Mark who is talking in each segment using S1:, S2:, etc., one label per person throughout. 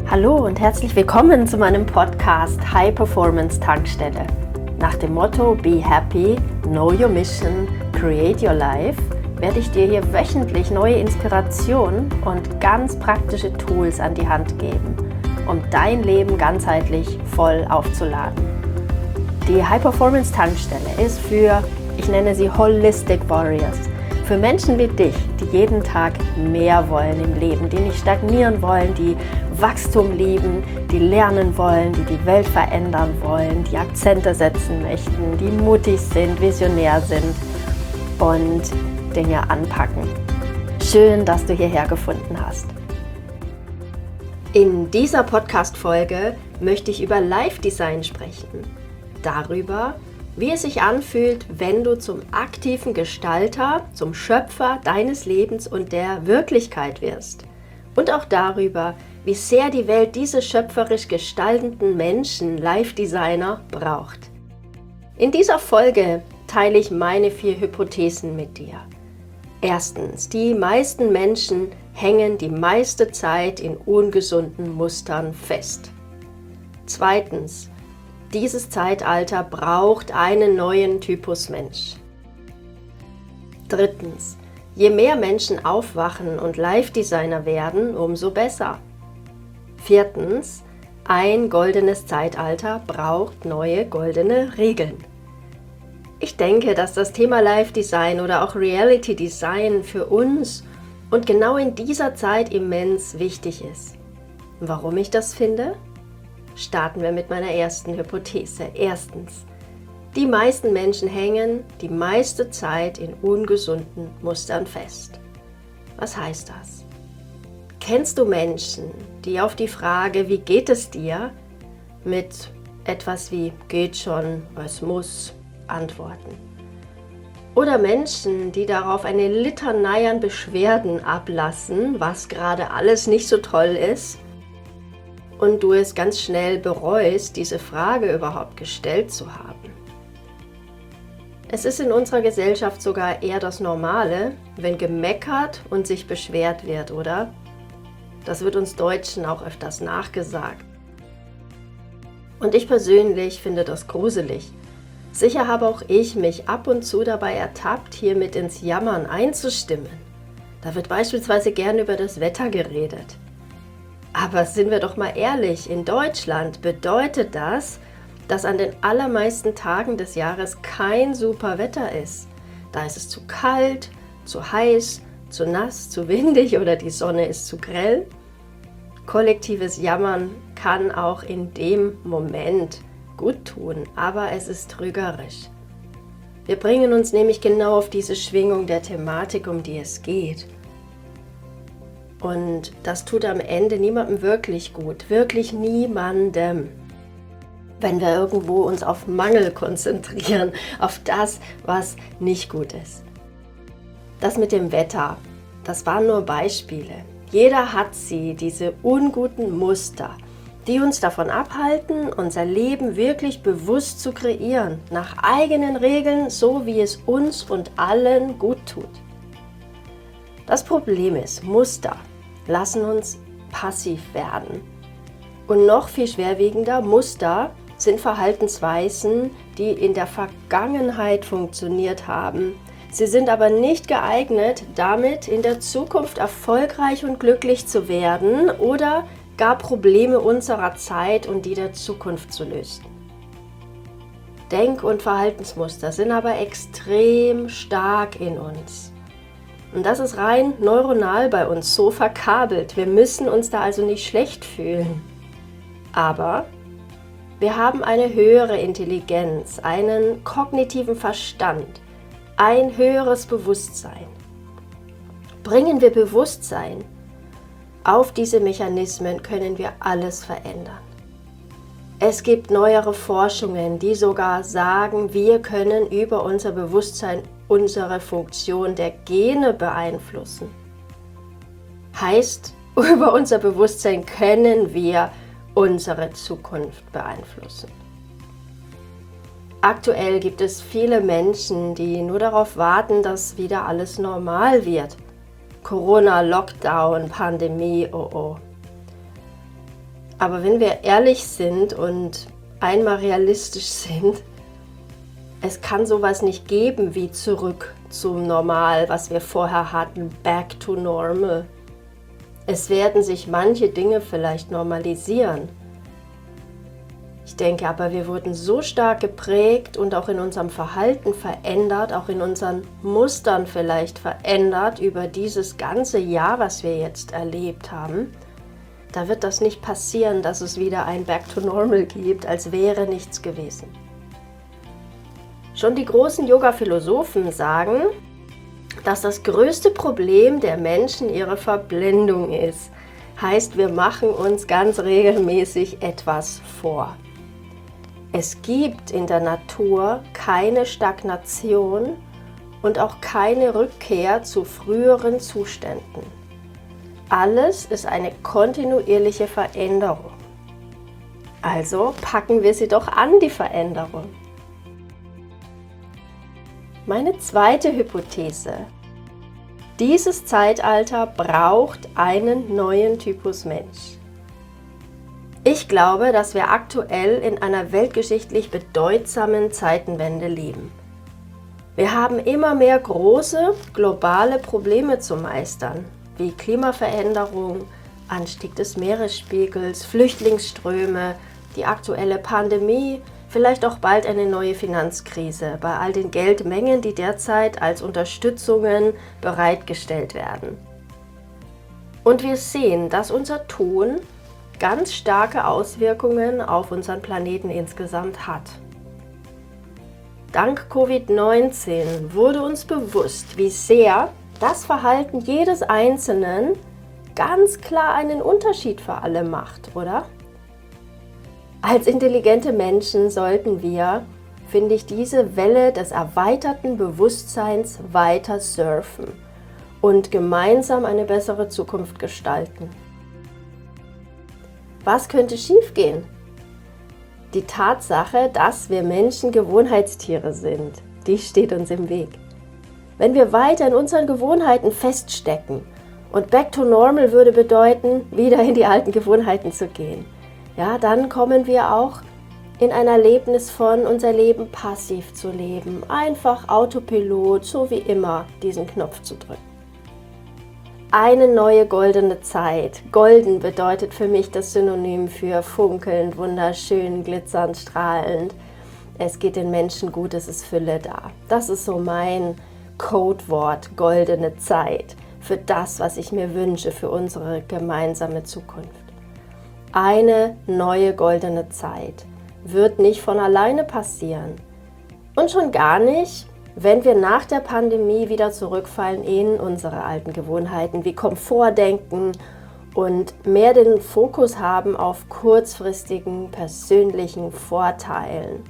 S1: Hallo und herzlich willkommen zu meinem Podcast High Performance Tankstelle. Nach dem Motto Be Happy, Know Your Mission, Create Your Life werde ich dir hier wöchentlich neue Inspirationen und ganz praktische Tools an die Hand geben, um dein Leben ganzheitlich voll aufzuladen. Die High Performance Tankstelle ist für, ich nenne sie Holistic Warriors, für Menschen wie dich, die jeden Tag mehr wollen im Leben, die nicht stagnieren wollen, die Wachstum lieben, die lernen wollen, die die Welt verändern wollen, die Akzente setzen möchten, die mutig sind, visionär sind und Dinge anpacken. Schön, dass du hierher gefunden hast. In dieser Podcast-Folge möchte ich über Live-Design sprechen. Darüber, wie es sich anfühlt, wenn du zum aktiven Gestalter, zum Schöpfer deines Lebens und der Wirklichkeit wirst. Und auch darüber, wie sehr die Welt diese schöpferisch gestaltenden Menschen, Live-Designer, braucht. In dieser Folge teile ich meine 4 Hypothesen mit dir. Erstens, die meisten Menschen hängen die meiste Zeit in ungesunden Mustern fest. Zweitens, dieses Zeitalter braucht einen neuen Typus Mensch. Drittens, je mehr Menschen aufwachen und Live-Designer werden, umso besser. Viertens, ein goldenes Zeitalter braucht neue goldene Regeln. Ich denke, dass das Thema Live-Design oder auch Reality-Design für uns und genau in dieser Zeit immens wichtig ist. Warum ich das finde? Starten wir mit meiner ersten Hypothese. Erstens, die meisten Menschen hängen die meiste Zeit in ungesunden Mustern fest. Was heißt das? Kennst du Menschen, die auf die Frage, wie geht es dir, mit etwas wie geht schon, es muss, antworten? Oder Menschen, die darauf eine Litanei an Beschwerden ablassen, was gerade alles nicht so toll ist, und du es ganz schnell bereust, diese Frage überhaupt gestellt zu haben. Es ist in unserer Gesellschaft sogar eher das Normale, wenn gemeckert und sich beschwert wird, oder? Das wird uns Deutschen auch öfters nachgesagt. Und ich persönlich finde das gruselig. Sicher habe auch ich mich ab und zu dabei ertappt, hier mit ins Jammern einzustimmen. Da wird beispielsweise gern über das Wetter geredet. Aber sind wir doch mal ehrlich, in Deutschland bedeutet das, dass an den allermeisten Tagen des Jahres kein super Wetter ist. Da ist es zu kalt, zu heiß, zu nass, zu windig oder die Sonne ist zu grell. Kollektives Jammern kann auch in dem Moment gut tun, aber es ist trügerisch. Wir bringen uns nämlich genau auf diese Schwingung der Thematik, um die es geht. Und das tut am Ende niemandem wirklich gut, wirklich niemandem. Wenn wir irgendwo uns auf Mangel konzentrieren, auf das, was nicht gut ist. Das mit dem Wetter, das waren nur Beispiele. Jeder hat sie, diese unguten Muster, die uns davon abhalten, unser Leben wirklich bewusst zu kreieren, nach eigenen Regeln, so wie es uns und allen gut tut. Das Problem ist, Muster lassen uns passiv werden. Und noch viel schwerwiegender, Muster sind Verhaltensweisen, die in der Vergangenheit funktioniert haben. Sie sind aber nicht geeignet, damit in der Zukunft erfolgreich und glücklich zu werden oder gar Probleme unserer Zeit und die der Zukunft zu lösen. Denk- und Verhaltensmuster sind aber extrem stark in uns. Und das ist rein neuronal bei uns so verkabelt. Wir müssen uns da also nicht schlecht fühlen. Aber wir haben eine höhere Intelligenz, einen kognitiven Verstand, ein höheres Bewusstsein. Bringen wir Bewusstsein auf diese Mechanismen, können wir alles verändern. Es gibt neuere Forschungen, die sogar sagen, wir können über unser Bewusstsein unsere Funktion der Gene beeinflussen. Heißt, über unser Bewusstsein können wir unsere Zukunft beeinflussen. Aktuell gibt es viele Menschen, die nur darauf warten, dass wieder alles normal wird. Corona, Lockdown, Pandemie, oh oh. Aber wenn wir ehrlich sind und einmal realistisch sind, es kann sowas nicht geben wie zurück zum Normal, was wir vorher hatten, back to normal. Es werden sich manche Dinge vielleicht normalisieren. Ich denke aber, wir wurden so stark geprägt und auch in unserem Verhalten verändert, auch in unseren Mustern vielleicht verändert über dieses ganze Jahr, was wir jetzt erlebt haben. Da wird das nicht passieren, dass es wieder ein Back to Normal gibt, als wäre nichts gewesen. Schon die großen Yoga-Philosophen sagen, dass das größte Problem der Menschen ihre Verblendung ist. Heißt, wir machen uns ganz regelmäßig etwas vor. Es gibt in der Natur keine Stagnation und auch keine Rückkehr zu früheren Zuständen. Alles ist eine kontinuierliche Veränderung. Also packen wir sie doch an, die Veränderung. Meine zweite Hypothese. Dieses Zeitalter braucht einen neuen Typus Mensch. Ich glaube, dass wir aktuell in einer weltgeschichtlich bedeutsamen Zeitenwende leben. Wir haben immer mehr große, globale Probleme zu meistern, wie Klimaveränderung, Anstieg des Meeresspiegels, Flüchtlingsströme, die aktuelle Pandemie, vielleicht auch bald eine neue Finanzkrise bei all den Geldmengen, die derzeit als Unterstützungen bereitgestellt werden. Und wir sehen, dass unser Tun ganz starke Auswirkungen auf unseren Planeten insgesamt hat. Dank Covid-19 wurde uns bewusst, wie sehr das Verhalten jedes Einzelnen ganz klar einen Unterschied für alle macht, oder? Als intelligente Menschen sollten wir, finde ich, diese Welle des erweiterten Bewusstseins weiter surfen und gemeinsam eine bessere Zukunft gestalten. Was könnte schiefgehen? Die Tatsache, dass wir Menschen Gewohnheitstiere sind, die steht uns im Weg. Wenn wir weiter in unseren Gewohnheiten feststecken und back to normal würde bedeuten, wieder in die alten Gewohnheiten zu gehen, ja, dann kommen wir auch in ein Erlebnis von unser Leben passiv zu leben, einfach Autopilot, so wie immer, diesen Knopf zu drücken. Eine neue goldene Zeit. Golden bedeutet für mich das Synonym für funkelnd, wunderschön, glitzernd, strahlend. Es geht den Menschen gut, es ist Fülle da. Das ist so mein Codewort, goldene Zeit, für das, was ich mir wünsche, für unsere gemeinsame Zukunft. Eine neue goldene Zeit wird nicht von alleine passieren. Und schon gar nicht, wenn wir nach der Pandemie wieder zurückfallen in unsere alten Gewohnheiten, wie Komfortdenken und mehr den Fokus haben auf kurzfristigen persönlichen Vorteilen.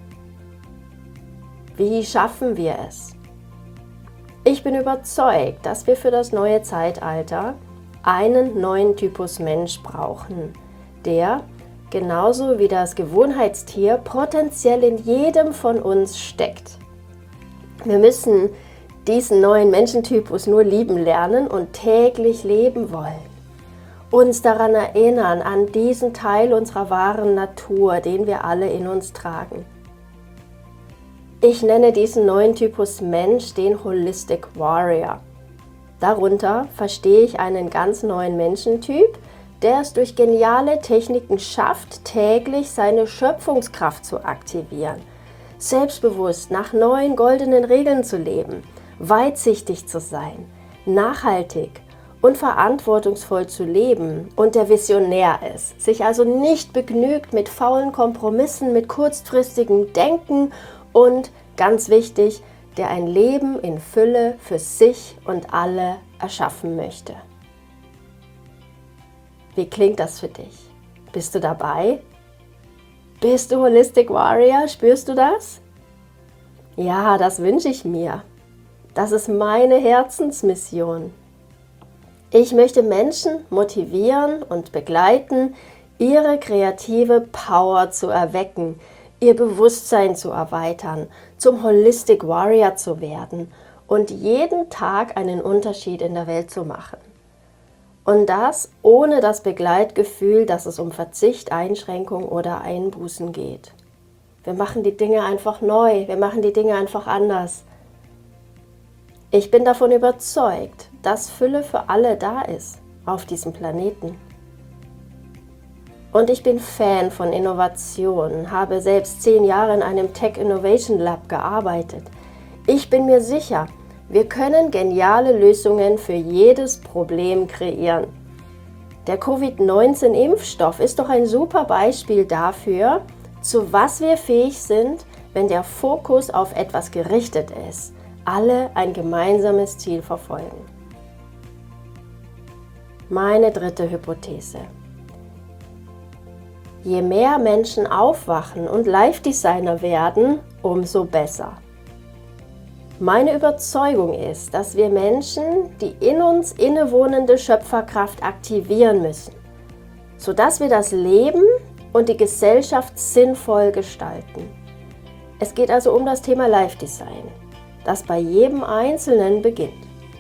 S1: Wie schaffen wir es? Ich bin überzeugt, dass wir für das neue Zeitalter einen neuen Typus Mensch brauchen, der, genauso wie das Gewohnheitstier, potenziell in jedem von uns steckt. Wir müssen diesen neuen Menschentypus nur lieben lernen und täglich leben wollen. Uns daran erinnern, an diesen Teil unserer wahren Natur, den wir alle in uns tragen. Ich nenne diesen neuen Typus Mensch den Holistic Warrior. Darunter verstehe ich einen ganz neuen Menschentyp, der es durch geniale Techniken schafft, täglich seine Schöpfungskraft zu aktivieren. Selbstbewusst nach neuen goldenen Regeln zu leben, weitsichtig zu sein, nachhaltig und verantwortungsvoll zu leben und der Visionär ist, sich also nicht begnügt mit faulen Kompromissen, mit kurzfristigem Denken und, ganz wichtig, der ein Leben in Fülle für sich und alle erschaffen möchte. Wie klingt das für dich? Bist du dabei? Bist du Holistic Warrior? Spürst du das? Ja, das wünsche ich mir. Das ist meine Herzensmission. Ich möchte Menschen motivieren und begleiten, ihre kreative Power zu erwecken, ihr Bewusstsein zu erweitern, zum Holistic Warrior zu werden und jeden Tag einen Unterschied in der Welt zu machen. Und das ohne das Begleitgefühl, dass es um Verzicht, Einschränkung oder Einbußen geht. Wir machen die Dinge einfach neu, wir machen die Dinge einfach anders. Ich bin davon überzeugt, dass Fülle für alle da ist auf diesem Planeten. Und ich bin Fan von Innovation, habe selbst 10 Jahre in einem Tech Innovation Lab gearbeitet. Ich bin mir sicher, wir können geniale Lösungen für jedes Problem kreieren. Der Covid-19-Impfstoff ist doch ein super Beispiel dafür, zu was wir fähig sind, wenn der Fokus auf etwas gerichtet ist, alle ein gemeinsames Ziel verfolgen. Meine dritte Hypothese. Je mehr Menschen aufwachen und Life-Designer werden, umso besser. Meine Überzeugung ist, dass wir Menschen die in uns innewohnende Schöpferkraft aktivieren müssen, sodass wir das Leben und die Gesellschaft sinnvoll gestalten. Es geht also um das Thema Life Design, das bei jedem Einzelnen beginnt.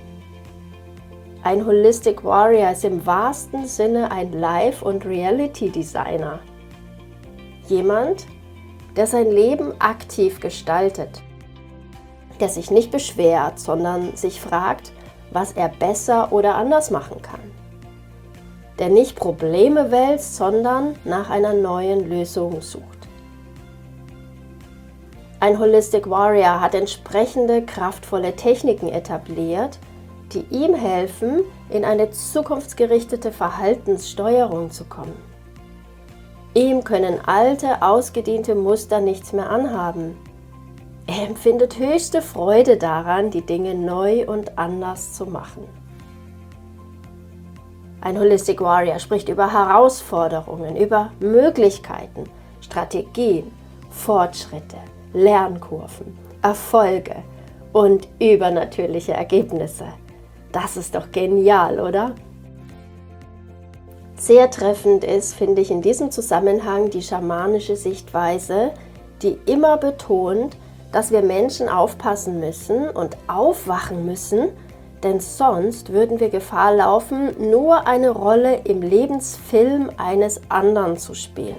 S1: Ein Holistic Warrior ist im wahrsten Sinne ein Life- und Reality-Designer. Jemand, der sein Leben aktiv gestaltet, der sich nicht beschwert, sondern sich fragt, was er besser oder anders machen kann. Der nicht Probleme wälzt, sondern nach einer neuen Lösung sucht. Ein Holistic Warrior hat entsprechende kraftvolle Techniken etabliert, die ihm helfen, in eine zukunftsgerichtete Verhaltenssteuerung zu kommen. Ihm können alte, ausgediente Muster nichts mehr anhaben. Er empfindet höchste Freude daran, die Dinge neu und anders zu machen. Ein Holistic Warrior spricht über Herausforderungen, über Möglichkeiten, Strategien, Fortschritte, Lernkurven, Erfolge und übernatürliche Ergebnisse. Das ist doch genial, oder? Sehr treffend ist, finde ich, in diesem Zusammenhang die schamanische Sichtweise, die immer betont, dass wir Menschen aufpassen müssen und aufwachen müssen, denn sonst würden wir Gefahr laufen, nur eine Rolle im Lebensfilm eines anderen zu spielen.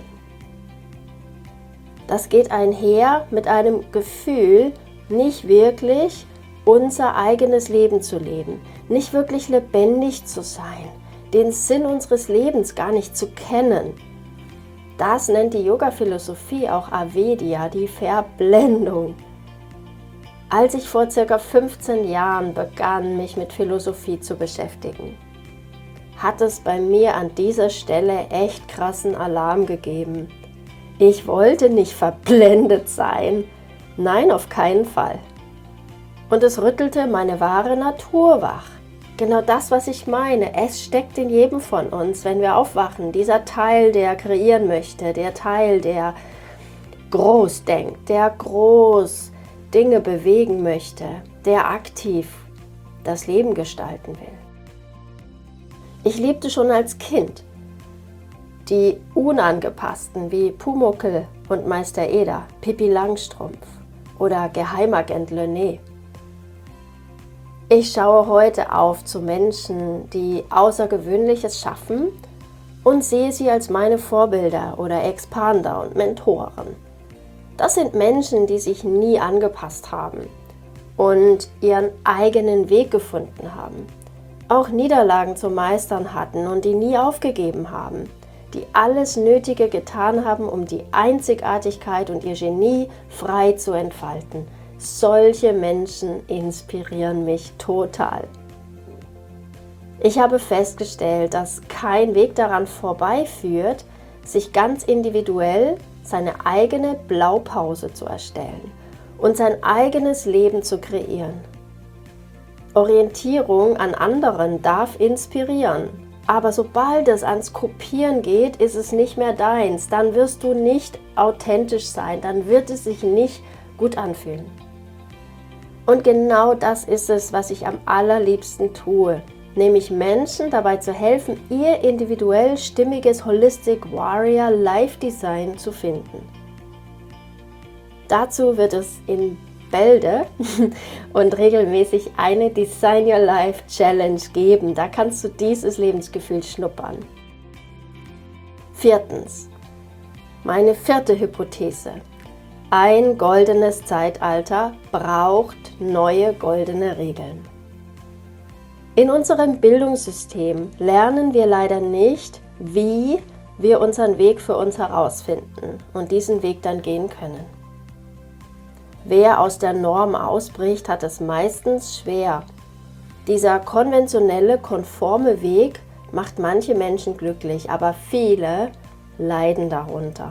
S1: Das geht einher mit einem Gefühl, nicht wirklich unser eigenes Leben zu leben, nicht wirklich lebendig zu sein, den Sinn unseres Lebens gar nicht zu kennen. Das nennt die Yoga-Philosophie auch Avidya, die Verblendung. Als ich vor ca. 15 Jahren begann, mich mit Philosophie zu beschäftigen, hat es bei mir an dieser Stelle echt krassen Alarm gegeben. Ich wollte nicht verblendet sein. Nein, auf keinen Fall. Und es rüttelte meine wahre Natur wach. Genau das, was ich meine. Es steckt in jedem von uns, wenn wir aufwachen. Dieser Teil, der kreieren möchte, der Teil, der groß denkt, der groß Dinge bewegen möchte, der aktiv das Leben gestalten will. Ich liebte schon als Kind die Unangepassten wie Pumuckl und Meister Eder, Pippi Langstrumpf oder Geheimagent Lenné. Ich schaue heute auf zu Menschen, die Außergewöhnliches schaffen und sehe sie als meine Vorbilder oder Expander und Mentoren. Das sind Menschen, die sich nie angepasst haben und ihren eigenen Weg gefunden haben, auch Niederlagen zu meistern hatten und die nie aufgegeben haben, die alles Nötige getan haben, um die Einzigartigkeit und ihr Genie frei zu entfalten. Solche Menschen inspirieren mich total. Ich habe festgestellt, dass kein Weg daran vorbeiführt, sich ganz individuell seine eigene Blaupause zu erstellen und sein eigenes Leben zu kreieren. Orientierung an anderen darf inspirieren, aber sobald es ans Kopieren geht, ist es nicht mehr deins. Dann wirst du nicht authentisch sein, dann wird es sich nicht gut anfühlen. Und genau das ist es, was ich am allerliebsten tue, nämlich Menschen dabei zu helfen, ihr individuell stimmiges Holistic Warrior Life Design zu finden. Dazu wird es in Bälde und regelmäßig eine Design Your Life Challenge geben. Da kannst du dieses Lebensgefühl schnuppern. 4. Meine 4. Hypothese. Ein goldenes Zeitalter braucht neue goldene Regeln. In unserem Bildungssystem lernen wir leider nicht, wie wir unseren Weg für uns herausfinden und diesen Weg dann gehen können. Wer aus der Norm ausbricht, hat es meistens schwer. Dieser konventionelle, konforme Weg macht manche Menschen glücklich, aber viele leiden darunter.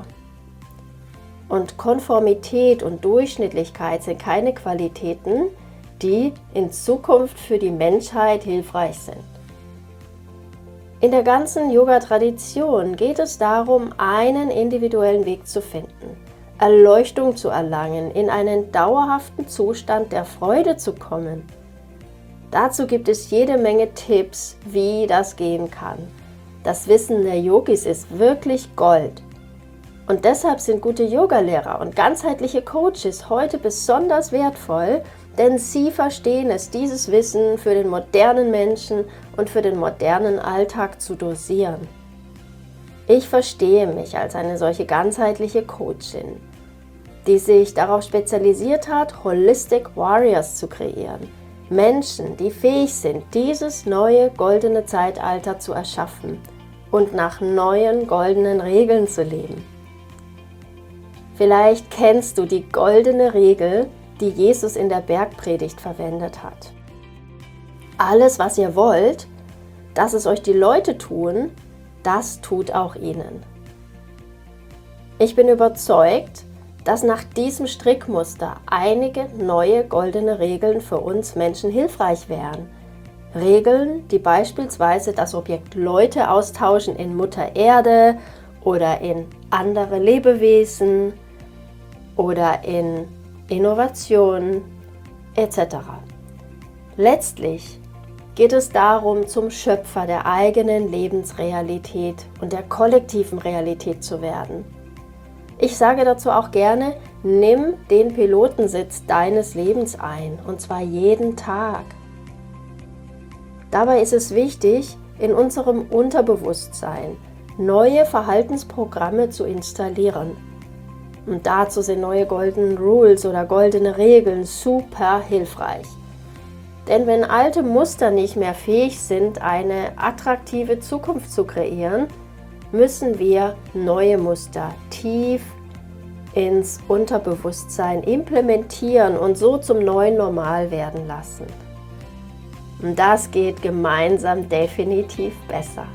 S1: Und Konformität und Durchschnittlichkeit sind keine Qualitäten, die in Zukunft für die Menschheit hilfreich sind. In der ganzen Yoga-Tradition geht es darum, einen individuellen Weg zu finden, Erleuchtung zu erlangen, in einen dauerhaften Zustand der Freude zu kommen. Dazu gibt es jede Menge Tipps, wie das gehen kann. Das Wissen der Yogis ist wirklich Gold. Und deshalb sind gute Yogalehrer und ganzheitliche Coaches heute besonders wertvoll, denn sie verstehen es, dieses Wissen für den modernen Menschen und für den modernen Alltag zu dosieren. Ich verstehe mich als eine solche ganzheitliche Coachin, die sich darauf spezialisiert hat, Holistic Warriors zu kreieren. Menschen, die fähig sind, dieses neue goldene Zeitalter zu erschaffen und nach neuen goldenen Regeln zu leben. Vielleicht kennst du die goldene Regel, die Jesus in der Bergpredigt verwendet hat. Alles, was ihr wollt, dass es euch die Leute tun, das tut auch ihnen. Ich bin überzeugt, dass nach diesem Strickmuster einige neue goldene Regeln für uns Menschen hilfreich wären. Regeln, die beispielsweise das Objekt Leute austauschen in Mutter Erde oder in andere Lebewesen oder in Innovation etc. Letztlich geht es darum, zum Schöpfer der eigenen Lebensrealität und der kollektiven Realität zu werden. Ich sage dazu auch gerne, nimm den Pilotensitz deines Lebens ein, und zwar jeden Tag. Dabei ist es wichtig, in unserem Unterbewusstsein neue Verhaltensprogramme zu installieren. Und dazu sind neue Golden Rules oder goldene Regeln super hilfreich. Denn wenn alte Muster nicht mehr fähig sind, eine attraktive Zukunft zu kreieren, müssen wir neue Muster tief ins Unterbewusstsein implementieren und so zum neuen Normal werden lassen. Und das geht gemeinsam definitiv besser.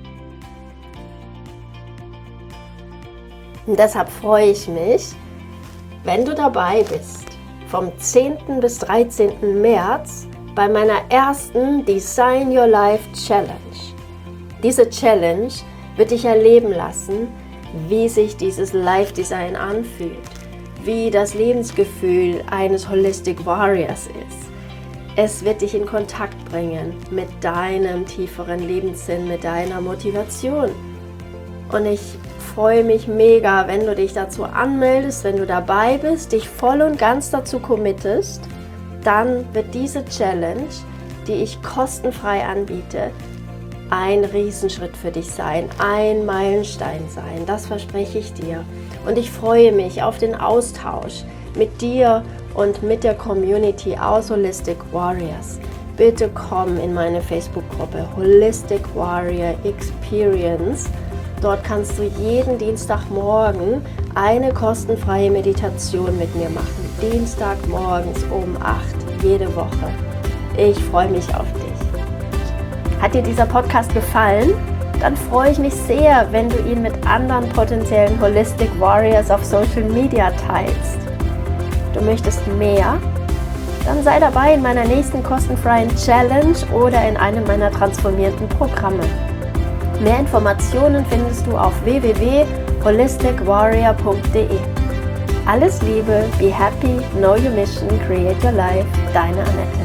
S1: Und deshalb freue ich mich, wenn du dabei bist, vom 10. bis 13. März bei meiner ersten Design Your Life Challenge. Diese Challenge wird dich erleben lassen, wie sich dieses Life Design anfühlt, wie das Lebensgefühl eines Holistic Warriors ist. Es wird dich in Kontakt bringen mit deinem tieferen Lebenssinn, mit deiner Motivation. Und ich freue mich mega, wenn du dich dazu anmeldest, wenn du dabei bist, dich voll und ganz dazu committest, dann wird diese Challenge, die ich kostenfrei anbiete, ein Riesenschritt für dich sein, ein Meilenstein sein, das verspreche ich dir. Und ich freue mich auf den Austausch mit dir und mit der Community aus Holistic Warriors. Bitte komm in meine Facebook-Gruppe Holistic Warrior Experience. Dort kannst du jeden Dienstagmorgen eine kostenfreie Meditation mit mir machen. Dienstagmorgens um 8, jede Woche. Ich freue mich auf dich. Hat dir dieser Podcast gefallen? Dann freue ich mich sehr, wenn du ihn mit anderen potenziellen Holistic Warriors auf Social Media teilst. Du möchtest mehr? Dann sei dabei in meiner nächsten kostenfreien Challenge oder in einem meiner transformierten Programme. Mehr Informationen findest du auf www.holisticwarrior.de. Alles Liebe, be happy, know your mission, create your life, deine Annette.